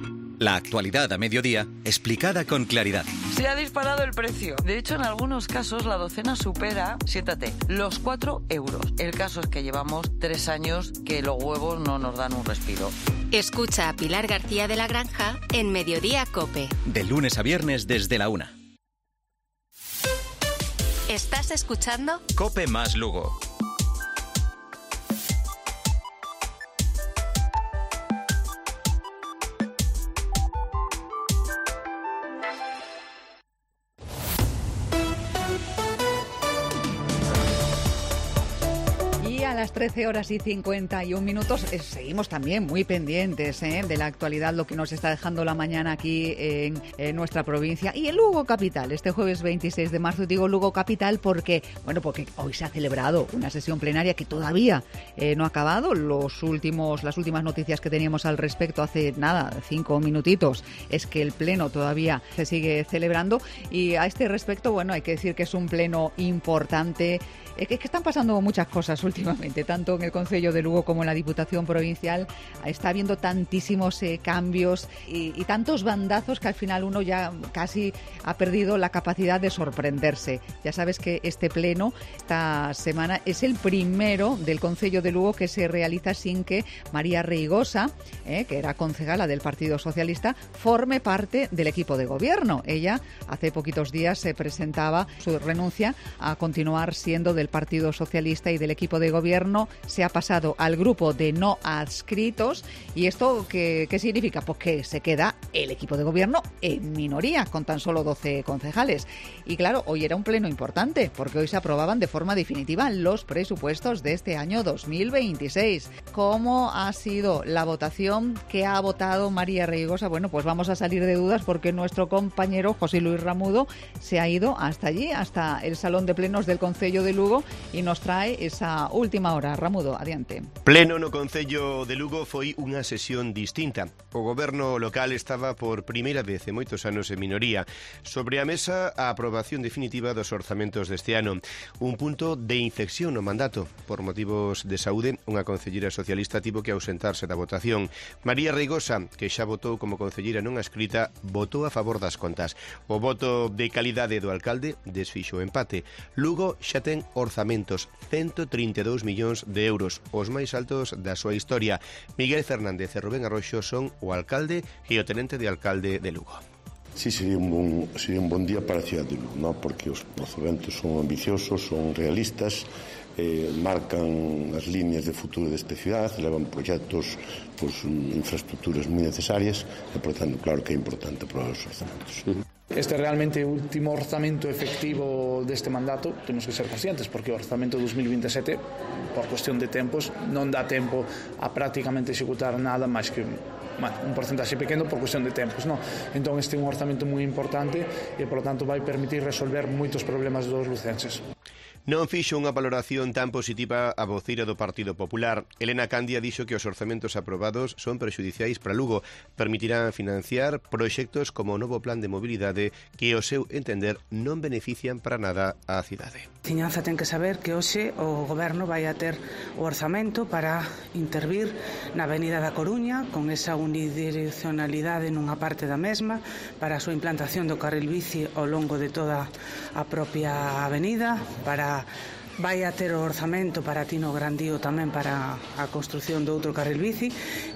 La actualidad a mediodía, explicada con claridad. Se ha disparado el precio. De hecho, en algunos casos la docena supera, siéntate, los cuatro euros. El caso es que llevamos tres años que los huevos no nos dan un respiro. Escucha a Pilar García de la Granja en Mediodía COPE. De lunes a viernes desde la una. ¿Estás escuchando? COPE más Lugo. A las trece horas y cincuenta y un minutos eh, seguimos también muy pendientes eh, de la actualidad, lo que nos está dejando la mañana aquí en, en nuestra provincia y en Lugo Capital. Este jueves veintiséis de marzo, digo Lugo Capital porque, bueno, porque hoy se ha celebrado una sesión plenaria que todavía eh, no ha acabado. Los últimos, las últimas noticias que teníamos al respecto hace nada, cinco minutitos, es que el pleno todavía se sigue celebrando, y a este respecto, bueno, hay que decir que es un pleno importante. Es que, es que están pasando muchas cosas últimamente, tanto en el Concello de Lugo como en la Diputación Provincial. Está habiendo tantísimos eh, cambios y, y tantos bandazos que al final uno ya casi ha perdido la capacidad de sorprenderse. Ya sabes que este pleno, esta semana, es el primero del Concello de Lugo que se realiza sin que María Reigosa, eh, que era concejala del Partido Socialista, forme parte del equipo de gobierno. Ella hace poquitos días se presentaba su renuncia a continuar siendo del Partido Socialista y del equipo de gobierno. Se ha pasado al grupo de no adscritos. ¿Y esto qué, qué significa? Pues que se queda el equipo de gobierno en minoría, con tan solo doce concejales. Y claro, hoy era un pleno importante, porque hoy se aprobaban de forma definitiva los presupuestos de este año dos mil veintiséis. ¿Cómo ha sido la votación? ¿Qué ha votado María Reigosa? Bueno, pues vamos a salir de dudas, porque nuestro compañero José Luis Ramudo se ha ido hasta allí, hasta el Salón de Plenos del Concello de Lugo, y nos trae esa última hora. Ramudo, adiante. Pleno no Concello de Lugo foi unha sesión distinta. O goberno local estaba por primeira vez en moitos anos en minoría. Sobre a mesa, a aprobación definitiva dos orzamentos deste ano. Un punto de inflexión no mandato. Por motivos de saúde, unha concellera socialista tivo que ausentarse da votación. María Reigosa, que xa votou como concellera non adscrita, votou a favor das contas. O voto de calidade do alcalde desfixo o empate. Lugo xa ten orzamentos, ciento trinta e dous millóns de euros, os máis altos da súa historia. Miguel Fernández e Rubén Arroxo son o alcalde e o tenente de alcalde de Lugo. Sí, sería un bon, sería un bon día para a cidade de Lugo, ¿no? Porque os orzamentos son ambiciosos, son realistas, eh, marcan as líneas de futuro desta cidade, levan proxectos, pues, infraestructuras moi necesarias e, por tanto, claro que é importante aprobar os orzamentos. Uh-huh. Este é realmente o último orzamento efectivo deste mandato, temos que ser conscientes, porque o orzamento dos mil veintisiete, por cuestión de tempos, non dá tempo a prácticamente executar nada máis que bueno, un porcentaxe pequeno por cuestión de tempos, non? Entón este é un orzamento moi importante e, por lo tanto, vai permitir resolver moitos problemas dos lucenses. Non fixo unha valoración tan positiva a voceira do Partido Popular. Elena Candia dixo que os orzamentos aprobados son prexudiciais para Lugo. Permitirán financiar proxectos como o novo plan de mobilidade que, ao seu entender, non benefician para nada á cidade. Ciñanza ten que saber que hoxe o Goberno vai a ter o orzamento para intervir na Avenida da Coruña con esa unidireccionalidade nunha parte da mesma para a súa implantación do carril bici ao longo de toda a propia avenida, para vai a ter o orzamento para Tino Grandío tamén para a construción do outro carril bici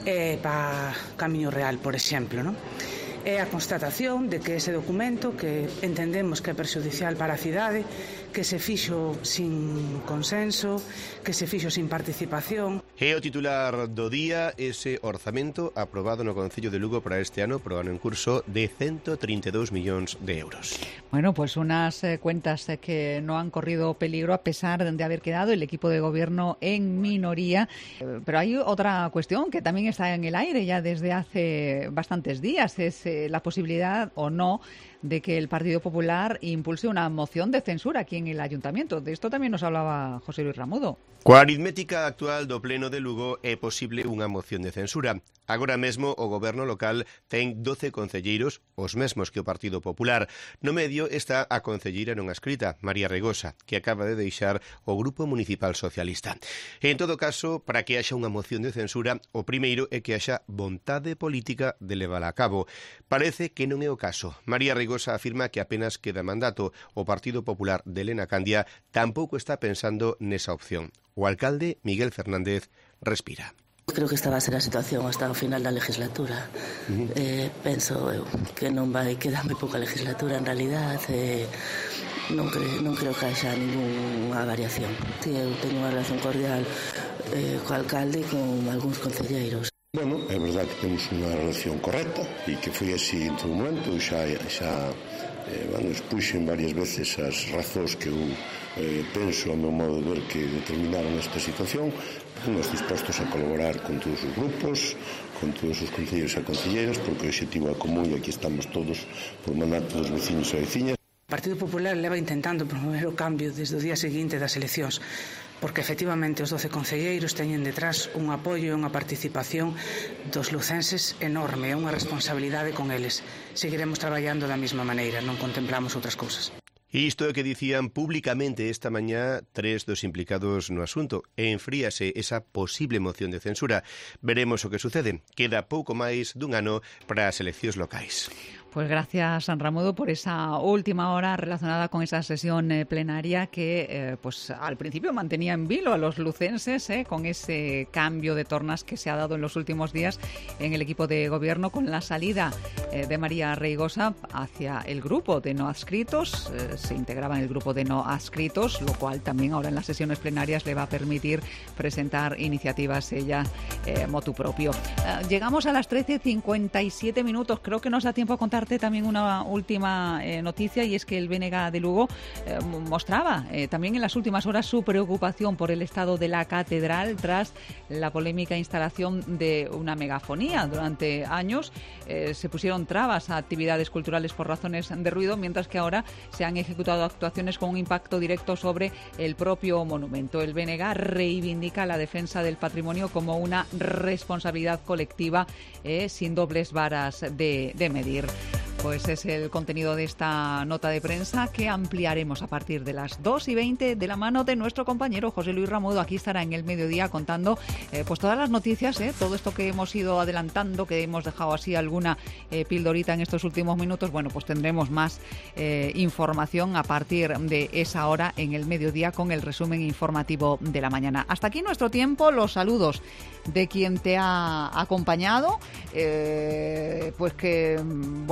e para Camiño Real, por exemplo, non? É a constatación de que ese documento que entendemos que é perxudicial para a cidade, que se fixo sin consenso, que se fixo sin participación. É o titular do día ese orzamento aprobado no Concello de Lugo para este ano, pro ano en curso, de ciento trinta e dous millóns de euros. Bueno, pues unas eh, cuentas eh, que no han corrido peligro a pesar de haber quedado el equipo de gobierno en minoría. Eh, pero hay otra cuestión que también está en el aire ya desde hace bastantes días, es eh, la posibilidad o no de que el Partido Popular impulse una moción de censura aquí en el Ayuntamiento. De esto también nos hablaba José Luis Ramudo. Coa aritmética actual do Pleno de Lugo é posible unha moción de censura. Agora mesmo o Goberno local ten doce concelleiros, os mesmos que o Partido Popular. No medio está a concelleira non adscrita, María Regosa, que acaba de deixar o Grupo Municipal Socialista. En todo caso, para que haxa unha moción de censura, o primeiro é que haxa vontade política de levala a cabo. Parece que non é o caso. María Regosa afirma que apenas queda mandato. O Partido Popular de Elena Candia tampouco está pensando nesa opción. O alcalde Miguel Fernández respira. Creo que esta va a ser a situación hasta o final da legislatura. Uh-huh. eh, penso eu que non vai quedar moi pouca legislatura en realidad. Eh, non, cre, non creo que haxa ninguna variación. Sí, eu teño unha relación cordial eh, co alcalde e con algúns concelleiros. Bueno, é verdade que temos unha relación correcta e que foi así en todo momento. Xa, xa eh, bueno, expuxen varias veces as razóns que eu eh, penso, a meu modo de ver, que determinaron esta situación. Estamos dispostos a colaborar con todos os grupos, con todos os concelleiros e concelleiras, porque o objetivo é común e aquí estamos todos por mandato dos veciños e veciñas. O Partido Popular leva intentando promover o cambio desde o día seguinte das eleccións, porque efectivamente os doce concelleiros teñen detrás un apoio e unha participación dos lucenses enorme, é unha responsabilidade con eles. Seguiremos traballando da mesma maneira, non contemplamos outras cousas. E isto é que dicían públicamente esta mañá tres dos implicados no asunto. E enfríase esa posible moción de censura. Veremos o que sucede. Queda pouco máis dun ano para as eleccións locais. Pues gracias, San Ramudo, por esa última hora relacionada con esa sesión eh, plenaria que eh, pues al principio mantenía en vilo a los lucenses eh, con ese cambio de tornas que se ha dado en los últimos días en el equipo de gobierno con la salida eh, de María Reigosa hacia el grupo de no adscritos. Eh, se integraba en el grupo de no adscritos, lo cual también ahora en las sesiones plenarias le va a permitir presentar iniciativas ella eh, motu propio. Eh, llegamos a las trece cincuenta y siete minutos. Creo que nos da tiempo a contar también una última eh, noticia, y es que el B N G de Lugo eh, mostraba eh, también en las últimas horas su preocupación por el estado de la catedral tras la polémica instalación de una megafonía. Durante años eh, se pusieron trabas a actividades culturales por razones de ruido, mientras que ahora se han ejecutado actuaciones con un impacto directo sobre el propio monumento. El B N G reivindica la defensa del patrimonio como una responsabilidad colectiva eh, sin dobles varas de, de medir. Pues es el contenido de esta nota de prensa que ampliaremos a partir de las dos y veinte de la mano de nuestro compañero José Luis Ramudo. Aquí estará en el mediodía contando eh, pues todas las noticias, eh, todo esto que hemos ido adelantando, que hemos dejado así alguna eh, pildorita en estos últimos minutos. Bueno, pues tendremos más eh, información a partir de esa hora en el mediodía con el resumen informativo de la mañana. Hasta aquí nuestro tiempo, los saludos de quien te ha acompañado, eh, pues que volvemos mañana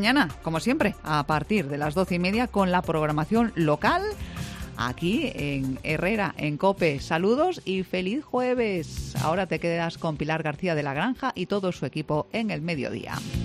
mañana, como siempre, a partir de las doce y media con la programación local aquí en Herrera, en COPE. Saludos y feliz jueves. Ahora te quedas con Pilar García de la Granja y todo su equipo en el mediodía.